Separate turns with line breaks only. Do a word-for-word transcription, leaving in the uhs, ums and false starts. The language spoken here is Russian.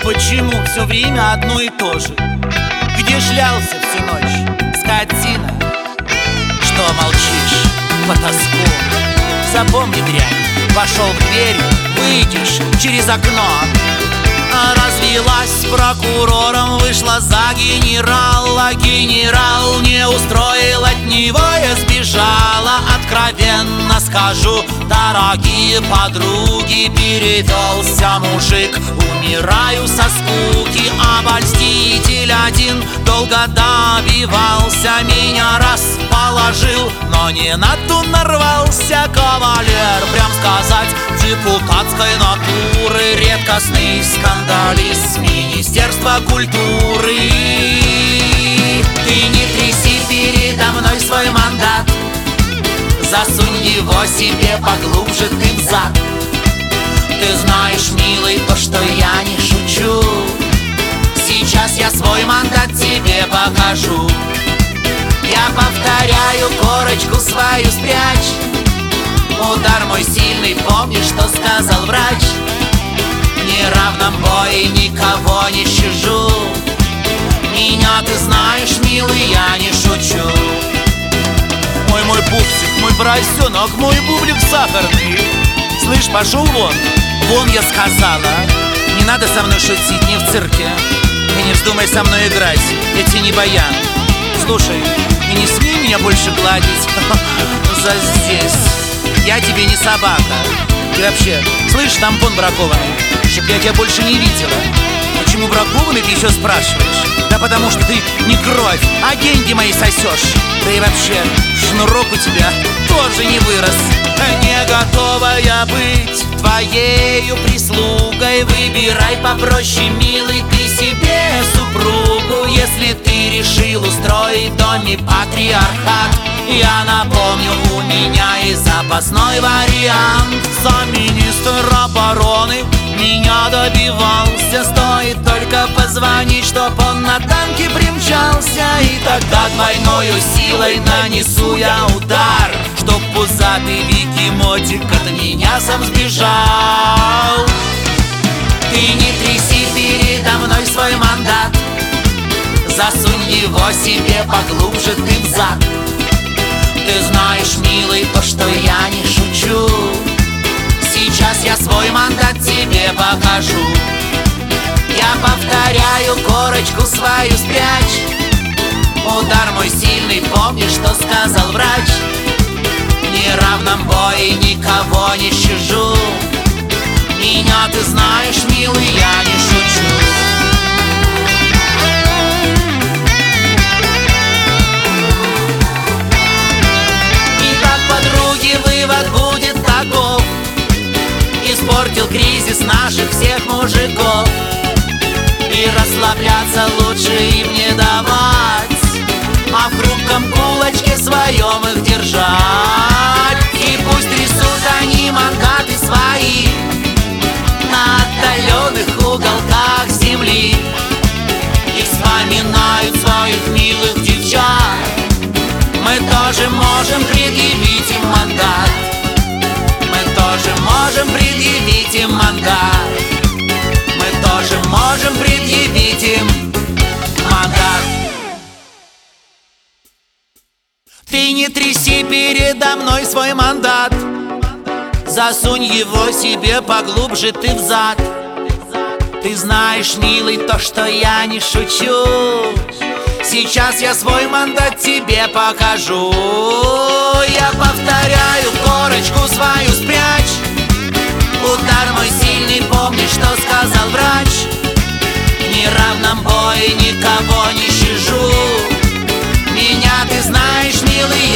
почему все время одно и то же? Где шлялся всю ночь, скотина? Что молчишь, потаскун? Запомни, дрянь, вошел в дверь, выйдешь через окно. А развелась с прокурором, вышла за генерала. Генерал не устроил, от него я сбежала. Откровенно скажу, дорогие подруги, перевелся мужик. Умираю со скуки, обольститель один долго добивался. Меня расположил, но не на ту нарвался. Кавалер, прям сказать, депутатской натуры, редкостный скандалист Министерства культуры. Ты не тряси передо мной свой мандат, засунь его себе поглубже ты в зад. Ты знаешь, милый, то, что я не шучу. Сейчас я свой мандат тебе покажу. Я повторяю, корочку свою спрячь. Удар мой сильный, помни, что сказал врач. В неравном бое никого не щажу. Меня ты знаешь, милый, я не шучу. Мой мой пупсик, мой поросенок, мой бублик сахарный. Слышь, пошел вон. Вон, я сказала. Не надо со мной шутить, не в цирке. И не вздумай со мной играть, я тебе не баян. Слушай, и не смей меня больше гладить за здесь. Я тебе не собака. И вообще, слышь, тампон бракованный, чтоб я тебя больше не видела. Почему бракованный, ты еще спрашиваешь? Да потому что ты не кровь, а деньги мои сосешь. Да и вообще, шнурок у тебя тоже не вырос. Не готова я быть твоею прислугой. Выбирай попроще, милый, ты себе супругу. Если ты решил устроить в доме патриархат, я напомню, у меня и запасной вариант. Замминистр обороны меня добивался. Стоит только позвонить, чтоб он на танке примчался. И тогда двойною силой нанесу я удар, чтоб пузатый бегемотик от меня сам сбежал. Ты не тряси передо мной свой мандат, засунь его себе поглубже ты в зад. Ты знаешь, милый, то, что я не шучу. Сейчас я свой мандат тебе покажу. Я повторяю, корочку свою спрячь. Удар мой сильный, помни, что сказал врач. В неравном бое никого не щажу. Меня ты знаешь, милый, я не шучу. Итак, подруги, вывод будет таков: испортил кризис наших всех мужиков. И расслабляться лучше им не давать, а в хрупком кулачке своем их держать. И пусть трясут они мандаты свои на отдаленных уголках земли и вспоминают своих милых девчат. Мы тоже можем предъявить им мандат. Мы тоже можем предъявить им мандат. Мы тоже можем предъявить им мандат. Ты не тряси передо мной свой мандат, засунь его себе поглубже ты в зад. Ты знаешь, милый, то, что я не шучу. Сейчас я свой мандат тебе покажу. Я повторяю, корочку свою спрячь. Удар мой сильный, помни, что сказал врач. В неравном бое никого не щажу. Меня ты знаешь, милый,